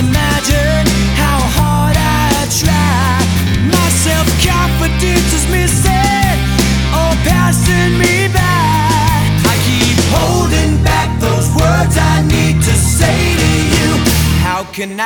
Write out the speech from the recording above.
imagine how hard I try. My self-confidence is missing or passing me by. I keep holding back those words I need to say to you. How can I